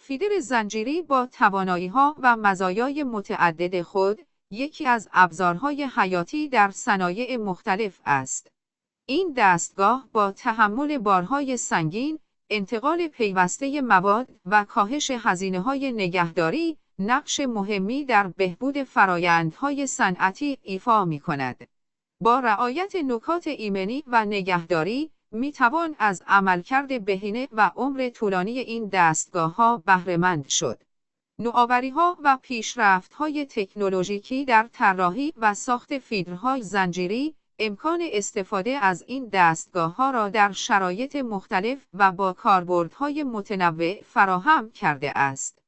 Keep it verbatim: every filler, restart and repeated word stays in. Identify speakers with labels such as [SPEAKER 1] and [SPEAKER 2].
[SPEAKER 1] فیدر زنجیری با توانایی‌ها و مزایای متعدد خود، یکی از ابزارهای حیاتی در صنایع مختلف است. این دستگاه با تحمل بارهای سنگین، انتقال پیوسته مواد و کاهش هزینه‌های نگهداری، نقش مهمی در بهبود فرآیندهای صنعتی ایفا می‌کند. با رعایت نکات ایمنی و نگهداری، می‌توان از عملکرد بهینه و عمر طولانی این دستگاه‌ها بهره‌مند شد. نوآوری‌ها و پیشرفت‌های تکنولوژیکی در طراحی و ساخت فیدرهای زنجیری، امکان استفاده از این دستگاه‌ها را در شرایط مختلف و با کاربردهای متنوع فراهم کرده است.